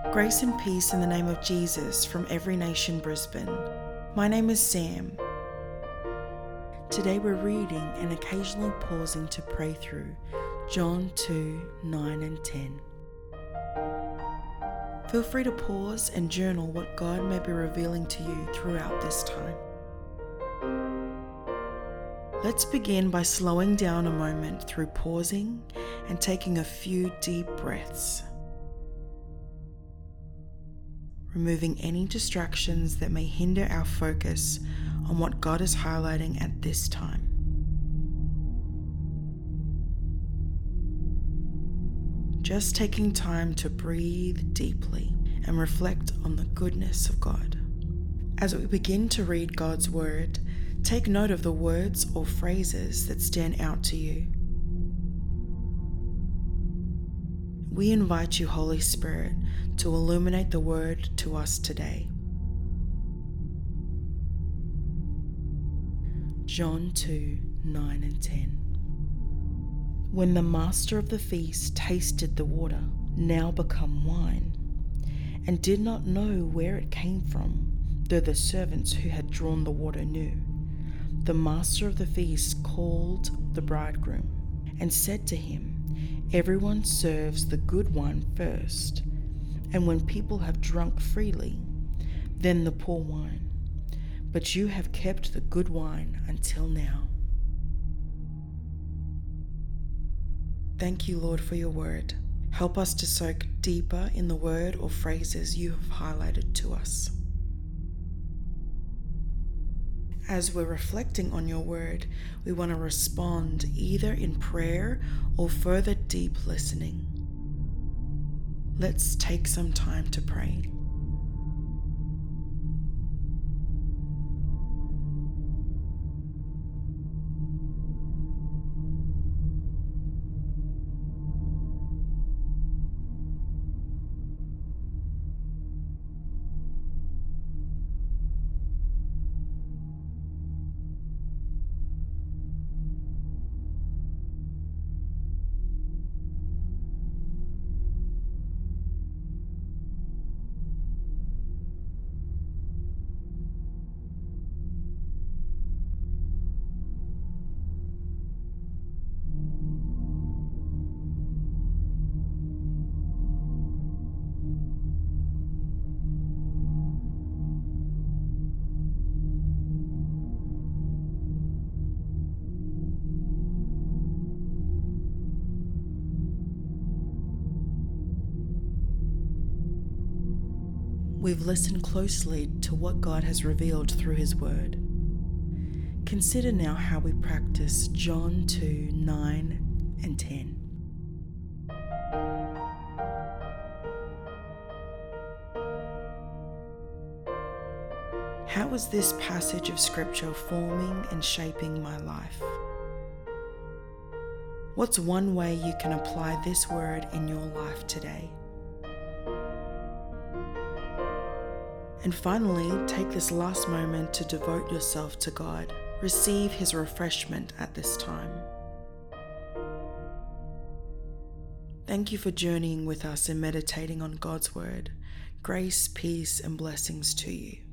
Grace and peace in the name of Jesus from Every Nation Brisbane. My name is Sam. Today we're reading and occasionally pausing to pray through John 2, 9 and 10. Feel free to pause and journal what God may be revealing to you throughout this time. Let's begin by slowing down a moment through pausing and taking a few deep breaths, removing any distractions that may hinder our focus on what God is highlighting at this time. Just taking time to breathe deeply and reflect on the goodness of God. As we begin to read God's Word, take note of the words or phrases that stand out to you. We invite you, Holy Spirit, to illuminate the Word to us today. John 2, 9 and 10. When the master of the feast tasted the water, now become wine, and did not know where it came from, though the servants who had drawn the water knew, the master of the feast called the bridegroom and said to him, "Everyone serves the good wine first, and when people have drunk freely, then the poor wine. But you have kept the good wine until now." Thank you, Lord, for your word. Help us to soak deeper in the word or phrases you have highlighted to us. As we're reflecting on your word, we want to respond either in prayer or further deep listening. Let's take some time to pray. We've listened closely to what God has revealed through His Word. Consider now how we practice John 2, 9 and 10. How is this passage of Scripture forming and shaping my life? What's one way you can apply this word in your life today? And finally, take this last moment to devote yourself to God. Receive His refreshment at this time. Thank you for journeying with us and meditating on God's Word. Grace, peace, and blessings to you.